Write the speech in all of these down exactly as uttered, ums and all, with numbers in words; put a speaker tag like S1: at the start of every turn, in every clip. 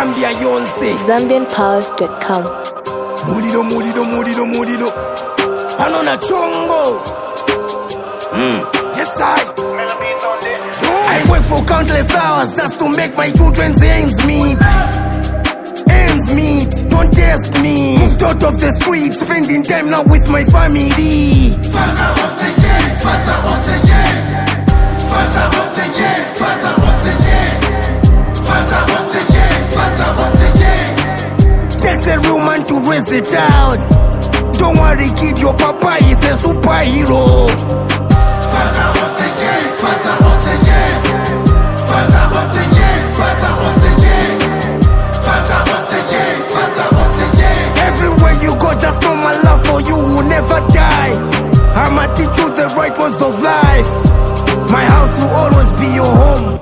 S1: Zambia Yonse.
S2: Zambian Pulse dot com.
S1: Mulilo, mulilo, mulilo, mulilo. Panona chongo. Mm. Yes, I. I work for countless hours just to make my children's ends meet. Ends meet. Don't test me. Moved out of the streets, spending time now with my family.
S3: Father of the year, father of the year. Father of the year, father of the year. Father of the year, father of the year.
S1: Takes a real man to raise a child. Don't worry, kid, your papa is a superhero.
S3: Father of the year, father of the year. Father of the year, father of the year. Father of the year, father of the year.
S1: Everywhere you go, just know my love for you will never die. I'ma teach you the right words of life. My house will always be your home.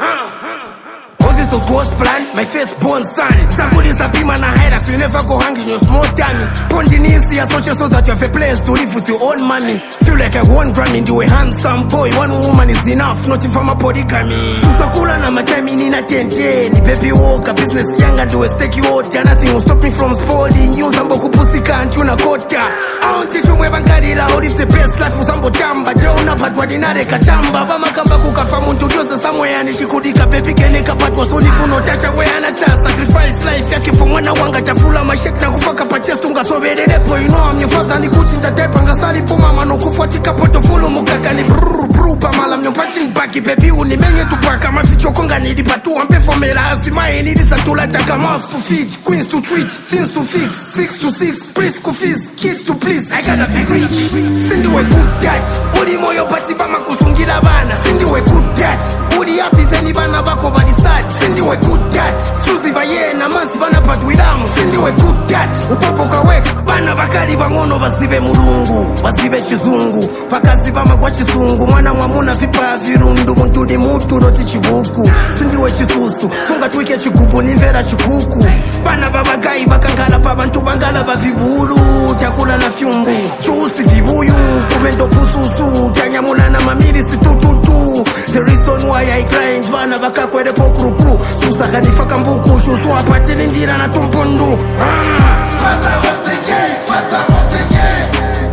S1: All this was God's plan, my firstborn son. Somebody is a beam and a hider, so you never go hungry in your small tummy. Continuously associate so that you have a place to live with your own money. Feel like I won Grammy, you a handsome boy. One woman is enough, not if I'm a polygamy. Susakula na machami nina tente. Ni baby walk, a business young and do a stake you out. There nothing will stop me from spoiling you. Sambo kupusika and tuna kota. I don't teach you where bankadila, how live the best life with Sambo tamba. Down up at wadinare kachamba. Vama kamba kukafamu ntudiose somewhere and shikudika baby kene kapatwa soni funo tasha where anacha. Sacrifice life yake for mwana wanga tafula mashek na kufaka paches tunga sobererepo. You know I'm your father ni kuchinja tepa ngasali puma mano kufuatika poto fulu mukaka ni brrrr brrrr pamala mnyo punching baki baby unimenye tupaka maficho konga nidi patu ampe formela asimae nidi satula taka mouse to feed queens to treat things to fix six to six priest to feast kids to please I gotta be rich sindi we good dad uli moyo pati bama kusungira bana sindi we good dad uli happy zeni bana bako badi sad sindi we good dad suzi baye na mansi bana padwilamu sindi we good dad upopo kaweka bana bakali bangono basibe mulungu basibe chizungu pakaziba magwa chisungu mwana mwamuna vipa virundu muntu ni mutu noti chibuku sindiwe chisusu sunga tuike chigubu nimvera chikuku bana babagai bakangala pa bantu bangala bavibulu takula na fyumbu chusi vibuyu kumendo pususu tanyamula na mamiri sitututu the reason why I grind bana bakakwere pokrukru susaka nifaka mbuku shusu apati nindira na tumpundu ah.
S3: Father of the year, father of the year.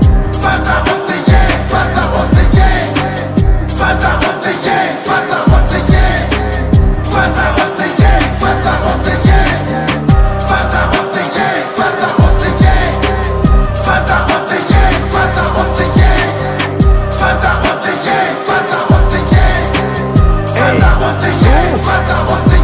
S3: Father of the year, father of the year. Father of the year, father of the year. Father of the year, father of the year. Father of the year, father of the year. Father of the year, father of the year. Father of the year, father of the year. Father of the year, father of the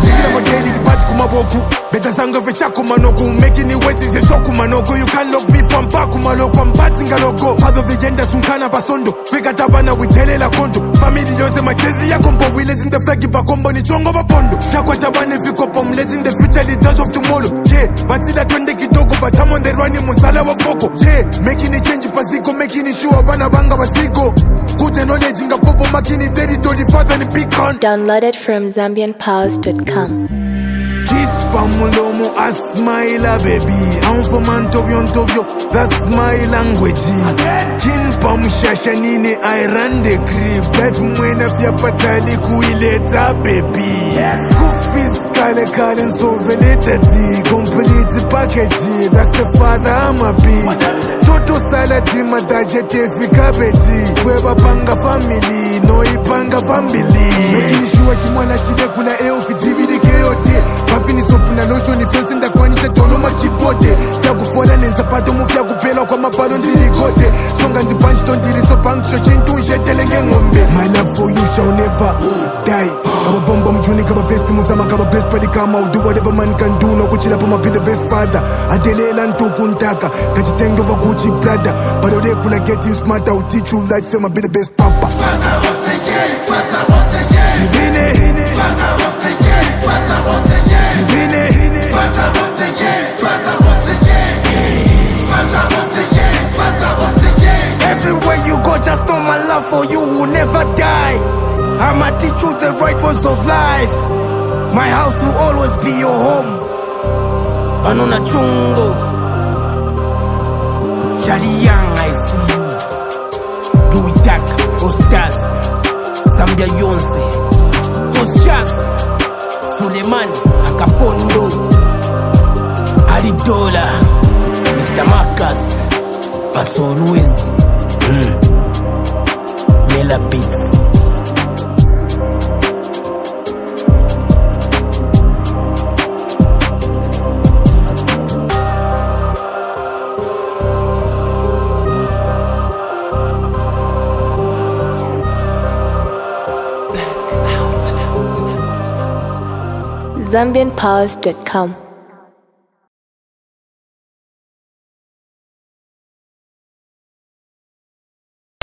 S3: year.
S1: Better sang of a shakumanoku, making it wet is a shokumanoku. You can't lock me from Pakumaloku, I'm batting a logo. Part of the gender, Sunkana Basondo. We got Tabana with Telela Kondo. Family Jose Machezi, Yakombo, we in the Faki Bakombo, Nichongo Bapondo. Shakwatabane Fikopom, let's in the future, the dance of tomorrow. Yeah, but see that when they Kitoko, but I'm on the running Musala Wako. Yeah, making it change Pasiko, making it sure Banabanga Basiko. Good knowledge in the Popo, making it territory, father and big con.
S2: Downloaded from Zambian Pulse dot com.
S1: Kiss pamulomo asmaila baby I'm from Antovio Antovio that's my language Kin pamushashanine I ran the crib Life mwena fya patali kuileta baby Kufis kale kale nsoveletati Complete package That's the father I'm a be Toto salati madajete fika beji Kweba panga family No ipanga family Mekini shuwa chimwana shide kula eo fitibidi keyote Mafini sopuna nocho ni fensi ndakwanisha tolo machipote Fya kufola nenza pato mufya kupela kwa mapado ndilikote Songa ndipanchi tondili so panccho chintu ushetelenge ngombe My love for you shall never die Kaba bomba mjuni kaba vesti musama kaba best pali kama I'll do whatever man can do no kuchila pama be the best father Adelela ntuku ntaka Kachitenge over Gucci brother But ole kuna getting smarter I'll teach you life I'ma be the best papa
S3: Father of the year, father of the year.
S1: Vine
S3: Father of the year, father of the year.
S1: Vine
S3: Father of the year, father of the year. Father of the year, father of the year.
S1: Everywhere you go, just know my love for you will never die. I'ma teach you the right words of life. My house will always be your home. Anona chungo, Charlie Young, I see you. Do it back, Ostaz, Zambia Yonse, Oshas, Suleiman, Akapondo. Daddy Dollar, Mister Marcus, Pastor Luis, mm. Yella Beats.
S2: Zambian Pals dot com